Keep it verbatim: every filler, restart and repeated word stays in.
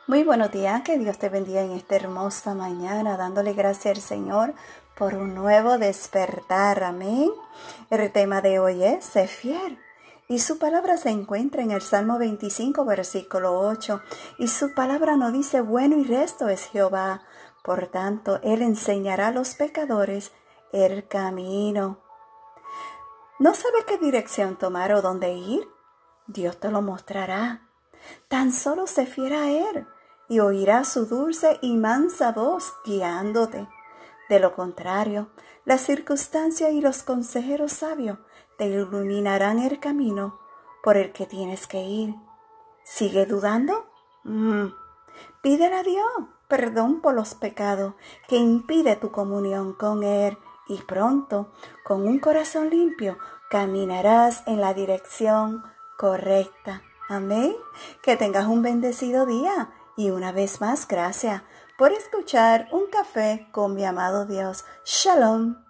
Muy buenos días, que Dios te bendiga en esta hermosa mañana, dándole gracias al Señor por un nuevo despertar, amén. El tema de hoy es sé fiel, y su palabra se encuentra en el Salmo veinticinco, versículo ocho, y su palabra nos dice, bueno y resto es Jehová, por tanto, Él enseñará a los pecadores el camino. ¿No sabes qué dirección tomar o dónde ir? Dios te lo mostrará. Tan solo sé fiel a Él y oirás su dulce y mansa voz guiándote. De lo contrario, las circunstancias y los consejeros sabios te iluminarán el camino por el que tienes que ir. ¿Sigue dudando? Mm. Pídele a Dios perdón por los pecados que impide tu comunión con Él y pronto, con un corazón limpio, caminarás en la dirección correcta. Amén. Que tengas un bendecido día y una vez más gracias por escuchar Un Café con mi amado Dios. Shalom.